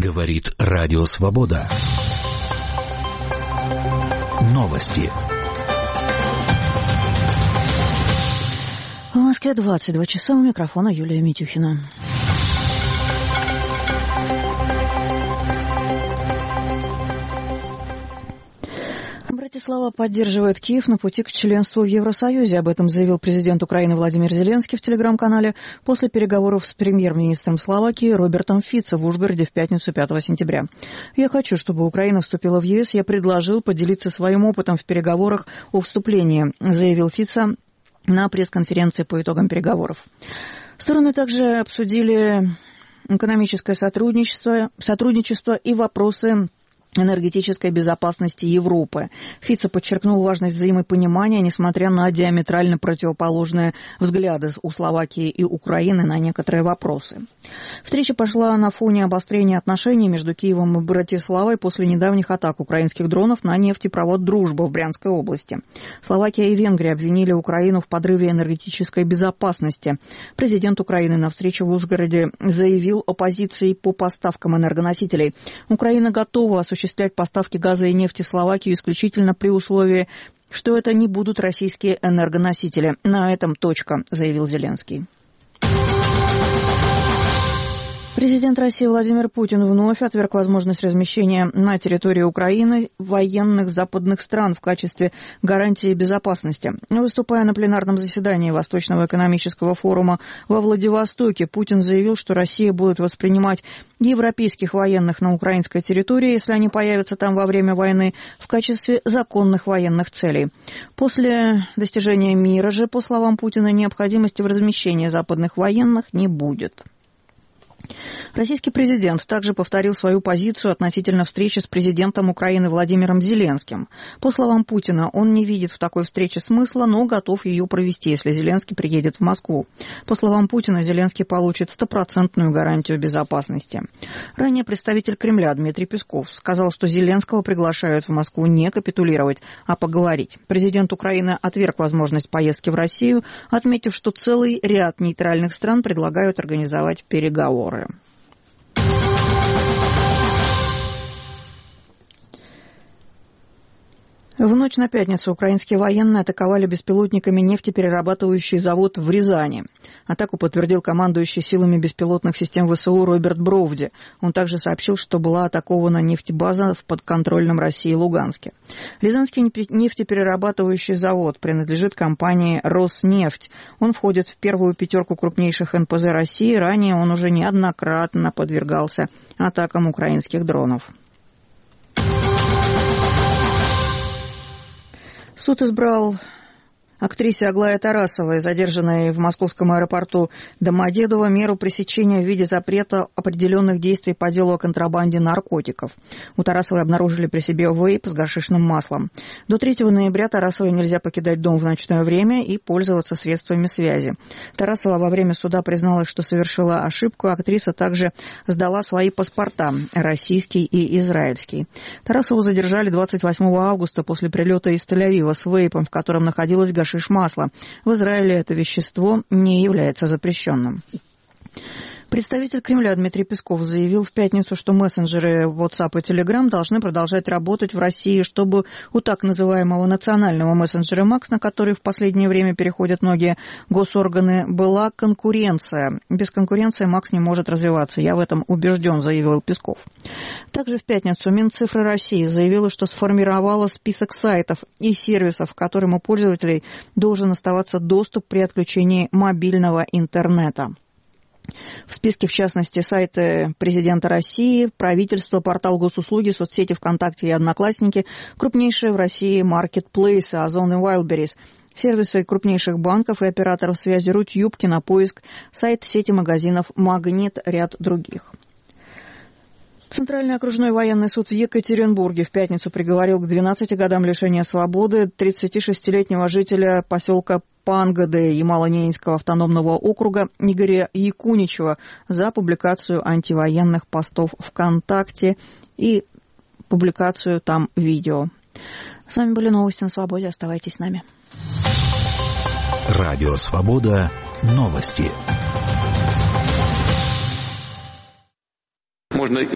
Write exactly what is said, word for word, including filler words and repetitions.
Говорит Радио Свобода. Новости. В Москве двадцать два часа, у микрофона Юлия Митюхина. Братислава поддерживает Киев на пути к членству в Евросоюзе. Об этом заявил президент Украины Владимир Зеленский в телеграм-канале после переговоров с премьер-министром Словакии Робертом Фицо в Ужгороде в пятницу пятого сентября. «Я хочу, чтобы Украина вступила в ЕС. Я предложил поделиться своим опытом в переговорах о вступлении», заявил Фицо на пресс-конференции по итогам переговоров. Стороны также обсудили экономическое сотрудничество, сотрудничество и вопросы энергетической безопасности Европы. Фицо подчеркнул важность взаимопонимания, несмотря на диаметрально противоположные взгляды у Словакии и Украины на некоторые вопросы. Встреча пошла на фоне обострения отношений между Киевом и Братиславой после недавних атак украинских дронов на нефтепровод «Дружба» в Брянской области. Словакия и Венгрия обвинили Украину в подрыве энергетической безопасности. Президент Украины на встрече в Ужгороде заявил о позиции по поставкам энергоносителей. Украина готова осуществлять осуществлять поставки газа и нефти в Словакию исключительно при условии, что это не будут российские энергоносители. На этом точка, заявил Зеленский. Президент России Владимир Путин вновь отверг возможность размещения на территории Украины военных западных стран в качестве гарантии безопасности. Выступая на пленарном заседании Восточного экономического форума во Владивостоке, Путин заявил, что Россия будет воспринимать европейских военных на украинской территории, если они появятся там во время войны, в качестве законных военных целей. После достижения мира же, по словам Путина, необходимости в размещении западных военных не будет. Российский президент также повторил свою позицию относительно встречи с президентом Украины Владимиром Зеленским. По словам Путина, он не видит в такой встрече смысла, но готов ее провести, если Зеленский приедет в Москву. По словам Путина, Зеленский получит стопроцентную гарантию безопасности. Ранее представитель Кремля Дмитрий Песков сказал, что Зеленского приглашают в Москву не капитулировать, а поговорить. Президент Украины отверг возможность поездки в Россию, отметив, что целый ряд нейтральных стран предлагают организовать переговоры. В ночь на пятницу украинские военные атаковали беспилотниками нефтеперерабатывающий завод в Рязани. Атаку подтвердил командующий силами беспилотных систем ВСУ Роберт Бровди. Он также сообщил, что была атакована нефтебаза в подконтрольном России Луганске. Рязанский нефтеперерабатывающий завод принадлежит компании «Роснефть». Он входит в первую пятерку крупнейших эн пэ зэ России. Ранее он уже неоднократно подвергался атакам украинских дронов. Суд избрал актрисе Аглае Тарасовой, задержанной в московском аэропорту Домодедово, меру пресечения в виде запрета определенных действий по делу о контрабанде наркотиков. У Тарасовой обнаружили при себе вейп с гашишным маслом. До третьего ноября Тарасовой нельзя покидать дом в ночное время и пользоваться средствами связи. Тарасова во время суда призналась, что совершила ошибку. Актриса также сдала свои паспорта – российский и израильский. Тарасову задержали двадцать восьмого августа после прилета из Тель-Авива с вейпом, в котором находилась гашиш масла. В Израиле это вещество не является запрещенным. Представитель Кремля Дмитрий Песков заявил в пятницу, что мессенджеры WhatsApp и Telegram должны продолжать работать в России, чтобы у так называемого национального мессенджера Макс, на который в последнее время переходят многие госорганы, была конкуренция. Без конкуренции Макс не может развиваться. Я в этом убежден, заявил Песков. Также в пятницу Минцифры России заявила, что сформировала список сайтов и сервисов, к которым у пользователей должен оставаться доступ при отключении мобильного интернета. В списке, в частности, сайты президента России, правительство, портал госуслуги, соцсети ВКонтакте и Одноклассники, крупнейшие в России маркетплейсы Озон и Wildberries, сервисы крупнейших банков и операторов связи Рутюб, Кинопоиск, сайт сети магазинов Магнит, ряд других. Центральный окружной военный суд в Екатеринбурге в пятницу приговорил к двенадцати годам лишения свободы тридцатишестилетнего жителя поселка Пангоды Ямало-Ненецкого автономного округа Игоря Якуничева за публикацию антивоенных постов ВКонтакте и публикацию там видео. С вами были новости на Свободе. Оставайтесь с нами. Радио Свобода. Новости. Можно